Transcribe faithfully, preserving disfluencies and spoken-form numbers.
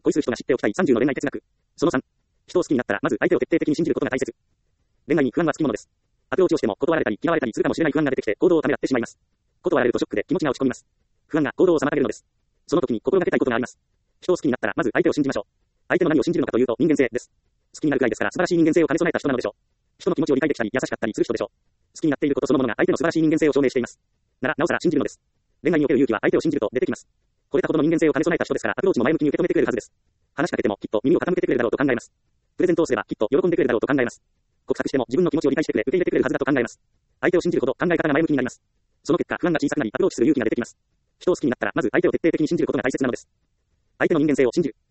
恋する人が知っておきたいさんじゅうの恋愛哲学。そのさん。人を好きになったら、まず相手を徹底的に信じることが大切。恋愛に不安はつきものです。アプローチをしても断られたり嫌われたりするかもしれない不安が出てきて行動をためらってしまいます。断られるとショックで気持ちが落ち込みます。不安が行動を妨げるのです。その時に心がけたいことがあります。人を好きになったら、まず相手を信じましょう。相手の何を信じるのかというと人間性です。好きになるくらいですから素晴らしい人間性を兼ね備えた人なのでしょう。人の気持ちを理解できたり優しかったりする人でしょう。好きになっていることそのものが相手の素晴らしい人間性を証明しています。なら、なおさら信じるのです。恋愛における勇気は相手を信じると出てきます。これたほどの人間性を兼ね備えた人ですからアプローチも前向きに受け止めてくれるはずです。話しかけてもきっと耳を傾けてくれるだろうと考えます。プレゼントをすればきっと喜んでくれるだろうと考えます。告白しても自分の気持ちを理解してくれ、受け入れてくれるはずだと考えます。相手を信じるほど考え方が前向きになります。その結果、不安が小さくなり、アプローチする勇気が出てきます。人を好きになったら、まず相手を徹底的に信じることが大切なのです。相手の人間性を信じる。